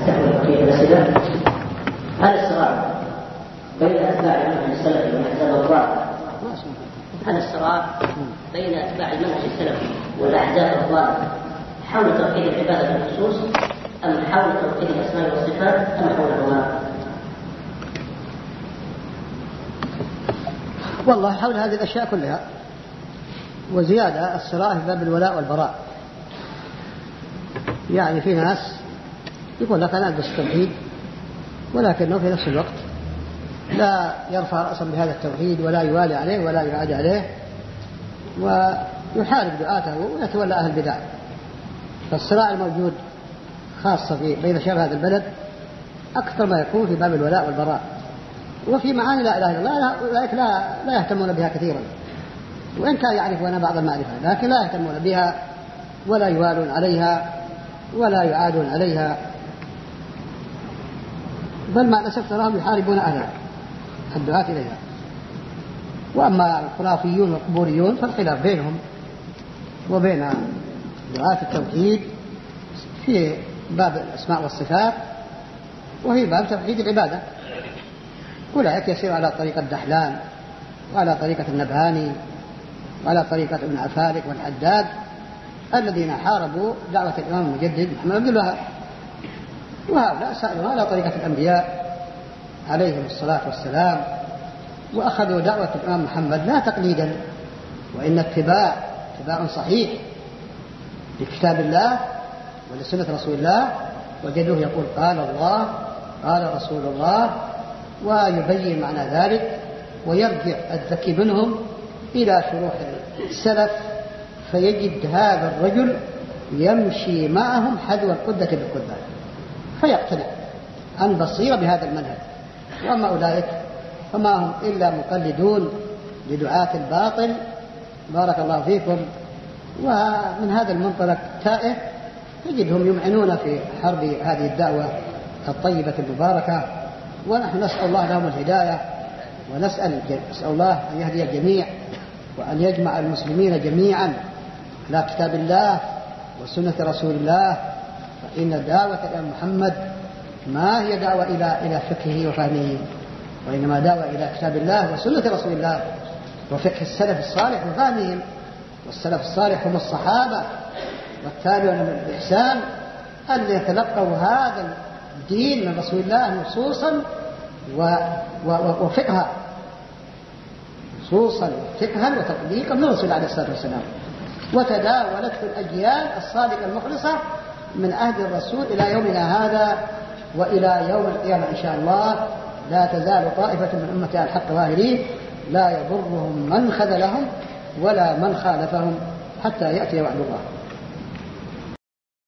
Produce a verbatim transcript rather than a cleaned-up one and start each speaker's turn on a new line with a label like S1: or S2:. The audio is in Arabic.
S1: تكون في الأسئلة. هل الصراع بين أتباع المنهج السلفي والأحزاب الضالة هل الصراع بين أتباع المنهج السلفي والأحزاب الضالة حول توحيد العبادة بالخصوص أم حول توحيد الأسماء والصفات أم حولهما؟
S2: والله حول هذه الأشياء كلها، وزيادة الصراع في باب الولاء والبراء. يعني في ناس يقول لك أنا أدرس التوحيد ولكنه في نفس الوقت لا يرفع رأسا بهذا التوحيد ولا يوالي عليه ولا يعادي عليه، ويحارب دعاته ويتولى أهل البدع. فالصراع الموجود خاصة في بين شباب هذا البلد أكثر ما يكون في باب الولاء والبراء، وفي معاني لا إله إلا الله أولئك لا, لا يهتمون بها كثيرا، وإن كان يعرفون بعض المعرفة لكن لا يهتمون بها ولا يوالون عليها ولا يعادون عليها، بل مع الأسف تراهم يحاربون أهلها الدعاة إليها. وأما الخرافيون والقبوريون فالخلاف بينهم وبين دعاة التوحيد في باب الأسماء والصفات وفي باب توحيد العبادة. أولئك يسير على طريقة دحلان وعلى طريقة النبهاني وعلى طريقة ابن عفارك والحداد الذين حاربوا دعوة الإمام المجدد محمد عبد الوهاب، وهؤلاء سائرون على طريقة الأنبياء عليهم الصلاة والسلام، وأخذوا دعوة الإمام محمد لا تقليدا وإن اتباع اتباع صحيح لكتاب الله ولسنة رسول الله، وجدوه يقول قال الله قال رسول الله ويبين معنى ذلك، ويرجع الذكي منهم إلى شروح السلف فيجد هذا الرجل يمشي معهم حذو القدة بالقدة فيقتنع عن بصيرة بهذا المنهج. وأما أولئك فما هم إلا مقلدون لدعاة الباطل بارك الله فيكم. ومن هذا المنطلق تائه تجدهم يمعنون في حرب هذه الدعوة الطيبة المباركة، ونحن نسأل الله لهم الهداية، ونسأل نسأل الله أن يهدي الجميع وأن يجمع المسلمين جميعا على كتاب الله وسنة رسول الله. فإن دعوة الإمام محمد ما هي دعوة إلى إلى فقهه وفهمه، وإنما دعوة إلى كتاب الله وسنة رسول الله وفقه السلف الصالح وفهمهم. والسلف الصالح هم الصحابة والتابعون بالإحسان الذين يتلقوا هذا الدين من رسول الله نصوصا وفقها نصوصا فقها وتطبيقا من رسول الله عليه الصلاة والسلام، وتداولت في الأجيال الصادقة المخلصة من عهد الرسول إلى يومنا هذا وإلى يوم القيامة إن شاء الله. لا تزال طائفة من أمتي على الحق ظاهرين لا يضرهم من خذلهم ولا من خالفهم حتى يأتي وعد الله.